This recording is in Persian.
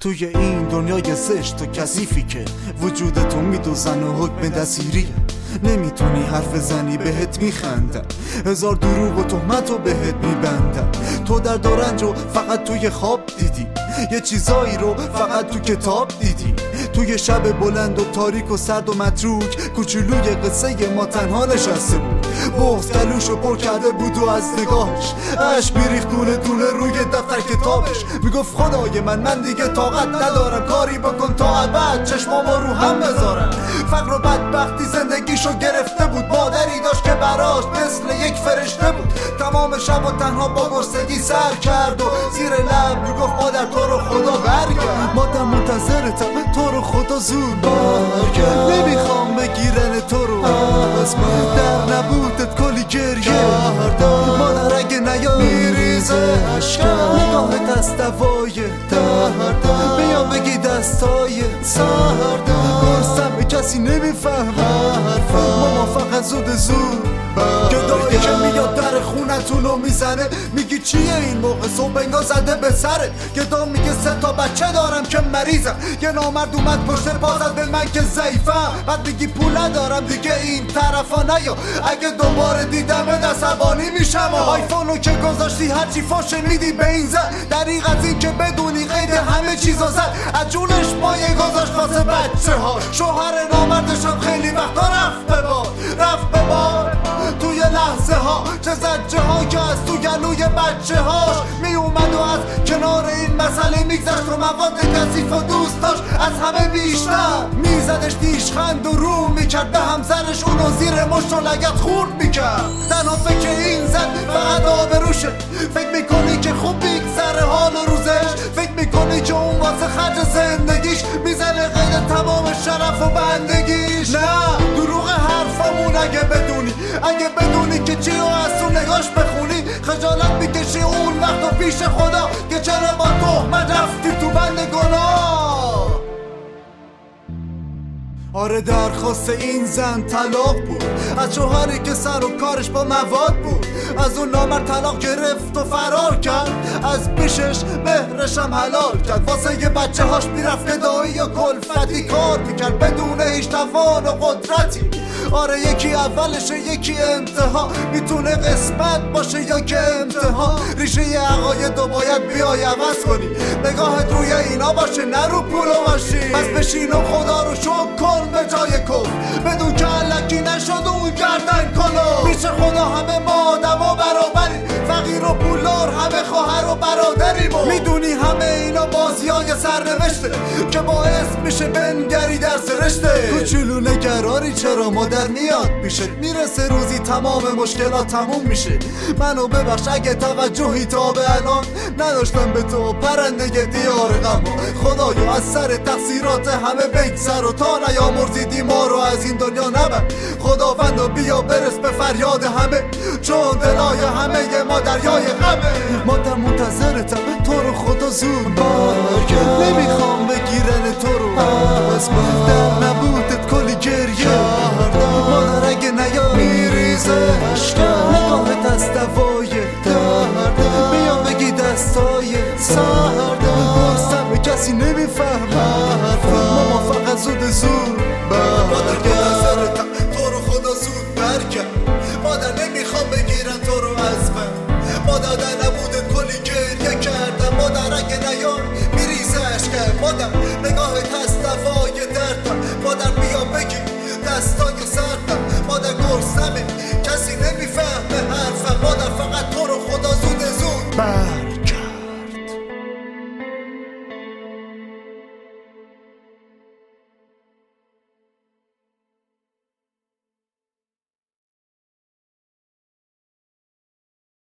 توی این دنیای زشت و کثیفی که وجودتو میدوزن و حکم دستگیریه. نمیتونی حرف بزنی بهت میخندن، هزار دروغ و تهمتو بهت میبندن. تو درد و رنجو فقط توی خواب دیدی، یه چیزایی رو فقط تو کتاب دیدی. توی شب بلند و تاریک و سرد و متروک کوچولوی قصه ما تنها نشسته بود. بغض گلوشو پر کرده بود و از نگاهش اشک میریخت دونه دونه روی دفتر کتابش. میگفت خدای من دیگه طاقت ندارم، کاری بکن تا ابد چشمامو رو هم بذارم. فقر و بدبختی زندگیشو گرفته بود، مادری داشت که براش مثل یک فرشته بود. تمام شب و تنها با گرسنگی سر کرد و زیر لب میگفت مادر تو رو خدا برگرد. مادر منتظرتم تو رو خدا زود برگرد. نمیخوام بگیرن تو رو از من، در نبودت کلی گریه مادر اگه نیا میریزه عشقم. نگاهت از دوای درد بیا بگی دستای سرد. گرستم کسی نمیفهمه ماما فقط زود گدایی که میاد در خونتونو میزنه. میگی چیه این موقع صبح انگار زده به سره. گدا میگه 3 تا بچه دارم که مریضم. یه نامرد اومد پشت پازد به من که ضعیفم. بعد میگی پول ندارم دیگه این طرفا نیا، اگه دوباره دیدمت عصبانی میشم. آیفونو که گذاشتی هرچی فاشه میدی به این زن. دریغ از این که بدونی قید همه چیزو زد. از جونش مایه گذاشت واسه بچه ها. شوهر نامردشم خیلی وقتا رفت به بار توی لحظه ها. چه زجه ها که از تو گلوی بچه هاش می اومد و از کنار این مسئله میگذشت و مواد کثیف و دوست داشت از همه بیشتر. میزدش دیشخند و رو میکرد به همسرش، اونو زیر مشت و لگت خورد میکرد. تنها فکر این زن فقط آبروشه. فکر میکنی که خوب میگذره حال و روزش، فکر میکنی که اون واسه خرج زندگیش میزنه قید تمام شرف و بندگیش. نه دروغ حرفمون اگه بدونی که چی رو از تو نگاش بخونی. خجالت میکشی اون وقت و پیش خدا که چرا با تهمت رفتی تو بند گناه. آره درخواست این زن طلاق بود از شوهری که سر و کارش با مواد بود. از اون نامرد طلاق گرفت و فرار کرد، از پیشش مهرشم حلال کرد. واسه یه بچه هاش میرفت گدایی و کلفتی کار میکرد بدون هیچ توان و قدرتی. آره یکی اولشه یکی انتها، میتونه قسمت باشه یا که امتحان. ریشه عقایدو باید بیای عوض کنی، نگاهت روی اینا باشه نه رو پول و ماشین. پس بشین و خدا رو شکر کن به جای کن، بدون که علکی نشد اون گردن کلو. پیش خدا همه ما آدم و برابری، فقیر و پولدار همه خواهر و برادریم. و میدونی همه اینا بازیای سرنوشته که باعث میشه بنگری در سرشته. کوچولو نگرانی چرا مادر میاد پیشت، میرسه روزی تمام مشکلات تموم میشه. منو ببخش اگه توجهی تا به الان نداشتم به تو پرنده دیار غم. خدایا از سر تقصیرات همه بگذر و تا نیامرزیدی ما رو از این دنیا نبر. خداوندا بیا برس به فریاد همه، چون دلای همه ما دریای غمه. مادر منتظرتم تو رو خدا زود برگرد. نمیخوام بگیرن تو رو از من، در نبودت کلی گریه مادر اگه نیا میریزه عشقم. نگاهت از دوای درد بیا بگی دستای سرد. گرستم کسی نمیفهمه ماما فقط زود برگرد.